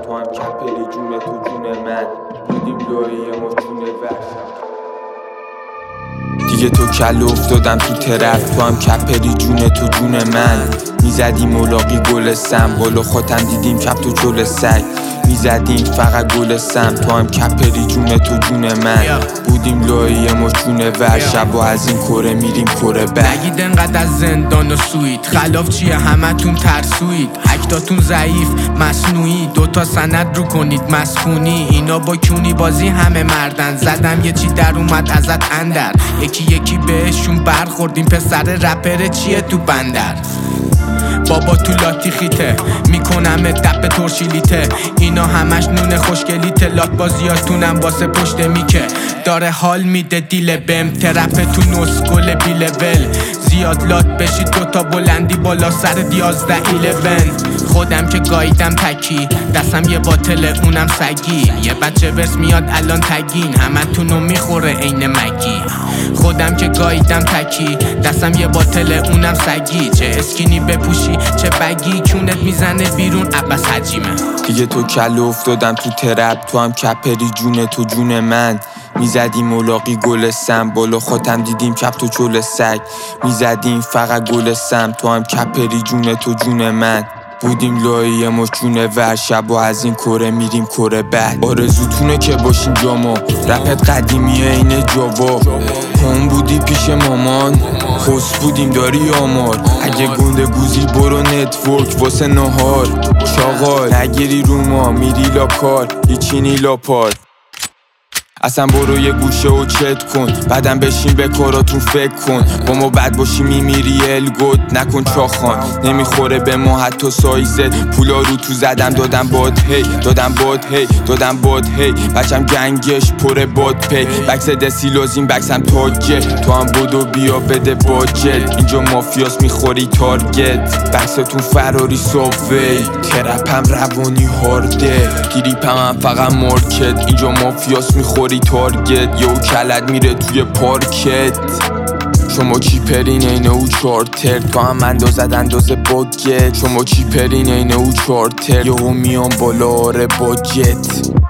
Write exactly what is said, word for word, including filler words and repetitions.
تو هم کپری جون تو جون من بودیم لایه ما جون وحشت. دیگه تو کل افتادم تو ترپ، تو هم کپری جون تو جون من. میزدیم ملاقی گل سم، بالا خاتم دیدیم کپ تو جل سگ. میزدیم فقط گل سم، تو هم کپری جون تو جون من بودیم لایه ما جون ور. شب و از این کره میریم کره بر. نگید انقدر از زندان و سوید، خلاف چیه همه تون ترسوید. هکتاتون ضعیف مصنوعی، دوتا سند رو کنید مسکونی. اینا با کونی بازی همه مردن، زدم یه چی در اومد ازت اندر. یکی یکی بهشون برخوردیم، پسر رپر چیه تو بندر. بابا تو لاتی خیته میکنم دپ ترشیلیته، اینا همش نون خوشگلیته. لات بازیاتونم واسه پشت میکه، داره حال میده دیل بهم. ترپ تو نسگل بی لول، زیاد لات بشید دوتا بلندی بالا سر دیازده ایلون. خودم که گاییدم تکی، دستم یه باطل اونم سگی. یه بچه ورس میاد الان تگین، همه تونو میخوره عین مگی. خودم که گاییدم تکی، دستم یه باطل اونم سگی. چه اسکینی بپوشی چه بگی، کونت میزنه بیرون عباس حجیمه. دیگه تو کل افتادم تو ترپ، تو هم کپری جون تو جون من. میزدیم ملاقی گل سم، بالا خاتم دیدیم کپ تو چول سگ. میزدیم فقط گل سم، تو هم کپری جون تو جون من بودیم لایه ما جون ور. شب و از این کره میریم کره بعد. آرزوتونه که باشیم جاما، رپت قدیمیه اینه جاوا. هم بودی پیش مامان، خوست بودیم داری آمار. اگه گنده گوزی برو نتورک واسه نهار. چاقال نگیری رو ما میری لا کار، هیچی نی لا پار. اصلا برو یه گوشه و چت کن، بعدم بشین به کاراتون فکر کن. با ما بد باشی میمیری الگوت نکن چاخان. نمیخوره به ما حتی سایزت، پولا رو تو زدم دادم باد هی، دادم باد هی، دادم باد هی. بچم گنگش پر باد پی، بکس دستی لازیم بکسم تاجه. تو هم بودو بیا بده باجت، اینجا مافیاس میخوری تارگت. بکستون فراری صافی، ترپم روانی هارده. گریپم هم فقط مارکت، اینجا مافیاس میخوری تارگت. یه او کلت میره توی پارکت. شما چی پرین اینه او چارتر، تو هم اندازد اندازه باگت. شما چی پرین اینه او چارتر، یه او میان بالا آره باجت.